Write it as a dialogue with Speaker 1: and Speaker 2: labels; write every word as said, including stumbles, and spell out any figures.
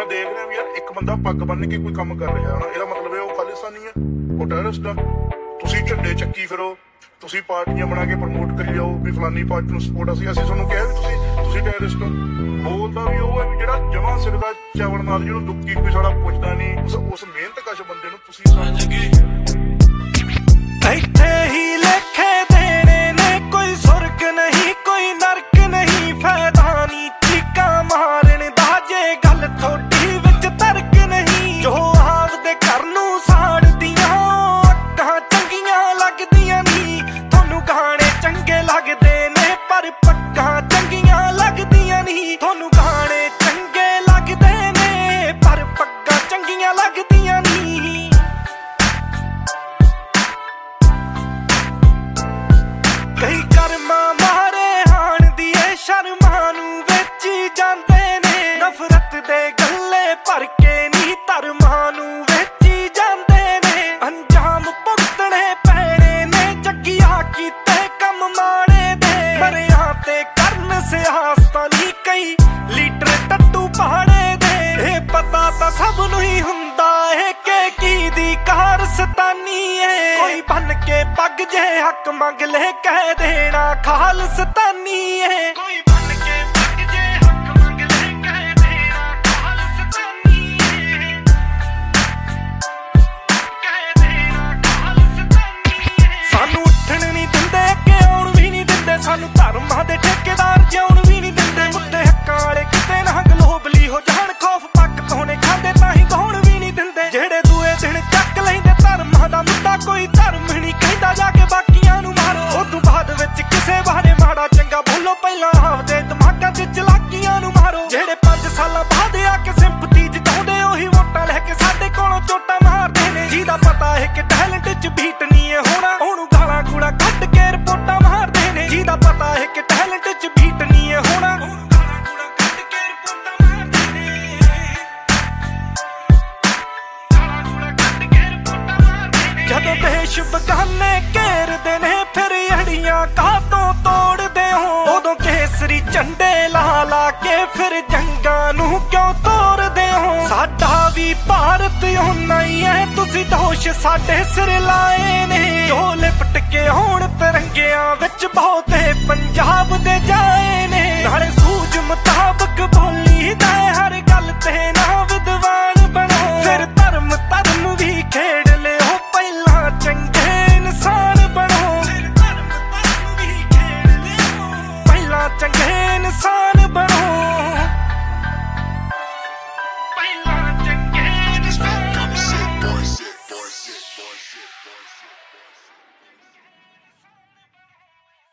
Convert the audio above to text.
Speaker 1: ਦੇਖ ਰਹੇ ਹਾਂ ਯਾਰ ਇੱਕ ਬੰਦਾ ਪੱਗ ਬੰਨ ਕੇ ਕੋਈ ਕੰਮ ਕਰ ਰਿਹਾ ਹੈ, ਇਹਦਾ ਮਤਲਬ ਇਹ ਉਹ ਖਾਲਿਸਤਾਨੀ ਹੈ, ਉਹ ਟੈਰਰਿਸਟ ਆ। ਤੁਸੀਂ ਝੰਡੇ ਚੱਕੀ ਫਿਰੋ, ਤੁਸੀਂ ਪਾਰਟੀਆਂ ਬਣਾ ਕੇ ਪ੍ਰਮੋਟ ਕਰੀ ਜਾਓ ਵੀ ਫਲਾਨੀ ਪਾਰਟੀ ਨੂੰ ਸਪੋਰਟ। ਅਸੀਂ ਅਸੀਂ ਤੁਹਾਨੂੰ ਕਿਹਾ ਵੀ ਤੁਸੀਂ ਤੁਸੀਂ ਟੈਰਰਿਸਟ ਹੋ। ਬੋਲਦਾ ਵੀ ਉਹ ਹੈ ਵੀ ਜਿਹੜਾ ਜਮਾਂ ਸਿਰ ਦਾ ਚਾਵਲ ਨਾਲ ਜਿਹਨੂੰ ਦੁੱਕੀ ਕੋਈ ਸਾਡਾ ਪੁੱਛਦਾ ਨਹੀਂ, ਉਸ ਉਸ ਮਿਹਨਤਕਸ਼ ਬੰਦੇ ਨੂੰ ਤੁਸੀਂ ਸਮਝ
Speaker 2: ਇੱਥੇ ਹੀ ਲੇਖੇ ਦੇਣੇ ਨੇ, ਕੋਈ ਸੁਰਗ ਨਹੀਂ ਕੋਈ ਨਰਕ ਨਹੀਂ, ਫਾਇਦਾ ਨਹੀਂ ਚੀਕਾਂ ਮਾਰਨ ਦਾ ਜੇ ਗੱਲ ਥੋੜੀ ਵਿੱਚ ਤਰਕ ਨਹੀਂ। ਜੋ ਆਪਦੇ ਘਰ ਨੂੰ ਸਾੜਦੀਆਂ ਅੱਖਾਂ ਚੰਗੀਆਂ ਲੱਗਦੀਆਂ ਨਹੀਂ, ਤੁਹਾਨੂੰ ਗਾਣੇ ਚੰਗੇ ਲੱਗਦੇ ਨੇ ਪਰ ਪੱਗਾਂ ਚੰਗੀਆਂ ਲੱਗਦੀਆਂ ਨਹੀਂ। ਤੁਹਾਨੂੰ ਗਾਣੇ ਚੰਗੇ ਲੱਗਦੇ ਨੇ ਪਰ ਪੱਗਾਂ ਚੰਗੀਆਂ ਲੱਗਦੀਆਂ ਨਹੀਂ। ਕਈ ਕਰਮਾਂ ਮਾਰੇ ਹਾਣ ਦੀ ਏ ਸ਼ਰਮਾਂ ਨੂੰ ਵੇਚੀ ਜਾਂਦੇ ਨੇ, ਨਫ਼ਰਤ ਦੇ ਗੱਲੇ ਭਰ ਕੇ ਨੀ ਧਰਮਾਂ ਨੂੰ ਵੇਚੀ ਜਾਂਦੇ ਨੇ। ਅੰਜਾਮ ਭੁਗਤਣੇ ਪੈਣੇ ਨੇ ਜੱਗੀਆਂ ਕੀਤੇ ਕੰਮ ਮਾੜੇ ਦੇ, ਮਰਿਆਂ ਤੇ ਕਰਨ ਸਿਆਸਤਾਂ ਨੀ ਕਈ ਲੀਡਰ ਟੱਟੂ ਪਹਾੜੇ ਦੇ। ਇਹ ਪਤਾ ਤਾਂ ਸਭ ਨੂੰ ਹੀ ਹੁੰਦਾ ਏ ਕਿ ਕੀ ਦੀ ਕਾਰਸਤਾਨੀ ਏ, ਕੋਈ ਬਨ ਕੇ ਪੱਗ ਜੇ ਹੱਕ ਮੰਗ ਲੈ ਕਹਿ ਦੇਣਾ ਖਾਲਸਤਾਨੀ ਏ। ਕੋਈ ਬਨ ਕੇ ਪੱਗ ਜੇ ਹੱਕ ਮੰਗ ਲੈ ਕਹਿ ਦੇਣਾ ਖਾਲਸਤਾਨੀ ਏ, ਕਹਿ ਦੇਣਾ ਖਾਲਸਤਾਨੀ ਏ। ਸਾਨੂੰ ਉੱਠਣ ਨਹੀਂ ਦਿੰਦੇ ਕਿ ਆਉਣ ਵੀ ਨਹੀਂ ਦਿੰਦੇ, ਸਾਨੂੰ ਧਰਮਾਂ ਦੇ ਠੇਕੇਦਾਰ ਜਿਉਣ ਵੀ ਨਹੀਂ ਦਿੰਦੇ। ਮੁੱਦੇ ਹੱਕਾਂ ਵਾਲੇ ਕਿਤੇ ਨਾ ਗਲੋਬਲੀ ਹੋ ਜਾਣ, ਖੌਫ ਪੱਕ ਤੋਣੇ ਖਾਂਦੇ ਤਾਂ ਹੀ ਗਾਉਣ ਵੀ ਨਹੀਂ ਦਿੰਦੇ। ਜਿਹੜੇ ਦੂਏ ਦਿਨ ਚੱਕ ਲੈਂਦੇ ਧਰਮਾਂ ਦਾ ਮੁੱਦਾ, ਕੋਈ ਧਰਮ ਨਹੀਂ ਕਹਿੰਦਾ ਜਾ ਕੇ ਬਾਕੀਆਂ ਨੂੰ ਮਾਰੋ। ਉਦੋਂ ਬਾਅਦ ਵਿੱਚ ਕਿਸੇ ਬਾਰੇ ਮਾੜਾ ਚੰਗਾ ਬੋਲੋ, ਪਹਿਲਾਂ ਆਪਦੇ ਦਿਮਾਗਾਂ 'ਚ ਚਲਾਕੀਆਂ ਨੂੰ ਮਾਰੋ। ਜਿਹੜੇ ਪੰਜ ਸਾਲਾਂ ਬਾਅਦ ਆ ਕੇ ਸਿੰਪਥੀ ਜਿਤਾਉਂਦੇ, ਉਹੀ ਵੋਟਾਂ ਲੈ ਕੇ ਸਾਡੇ ਕੋਲੋਂ ਚੋਟਾਂ ਮਾਰਦੇ ਨੇ। ਜਿਹਦਾ ਪਤਾ ਹੈ ਕਿ ਟੈਲੈਂਟ 'ਚ ਬੀਟ ਨਹੀਂ ਹੈ ਹੋਣਾ, ਉਹਨੂੰ ਗਾਲਾਂ ਗੂਲਾਂ ਕੱਢ ਕੇ ਰਿਪੋਰਟਾਂ ਮਾਰਦੇ ਨੇ। ਜਿਹਦਾ ਪਤਾ ਹੈ ਕਿ ਟੈਲੈਂਟ 'ਚ ਬੀਟ ਨਹੀਂ ਹੈ ਹੋਣਾ, ਉਹਨੂੰ ਗਾਲਾਂ ਗੂਲਾਂ ਕੱਢ ਕੇ ਰਿਪੋਰਟਾਂ ਮਾਰਦੇ ਨੇ। ਗਾਲਾਂ ਗੂਲਾਂ ਕੱਢ ਕੇ ਰਿਪੋਰਟਾਂ ਮਾਰਦੇ ਨੇ। ਜਦੋਂ ਦੇਸ਼ ਬਗਾਨੇ ਘੇਰਦੇ ਨੇ ਫਿਰ ਅੜੀਆਂ ਕਾਹਤੋਂ ਤੋੜਦੇ ਹੋ, ਉਦੋਂ ਕੇਸਰੀ ਝੰਡੇ ਲਾ ਲਾ ਕੇ ਫਿਰ ਜੰਗਾਂ ਨੂੰ ਕਿਉਂ ਤੋੜਦੇ ਹੋ। ਸਾਡਾ ਵੀ ਭਾਰਤ ਓਨਾ ਹੀ ਹੈ, ਤੁਸੀਂ ਦੋਸ਼ ਸਾਡੇ ਸਿਰ ਲਾਏ ਨੇ। ਜੋ ਲਿਪਟ ਕੇ ਹੋਣ ਤਿਰੰਗਿਆਂ ਵਿੱਚ ਬਹੁਤੇ ਪੰਜਾਬ ਦੇ ਜਾਏ ਨੇ, ਨਾਲੇ ਸੂਝ ਮੁਤਾਬਕ ਬੋਲੀ ਦਾ ਹਰ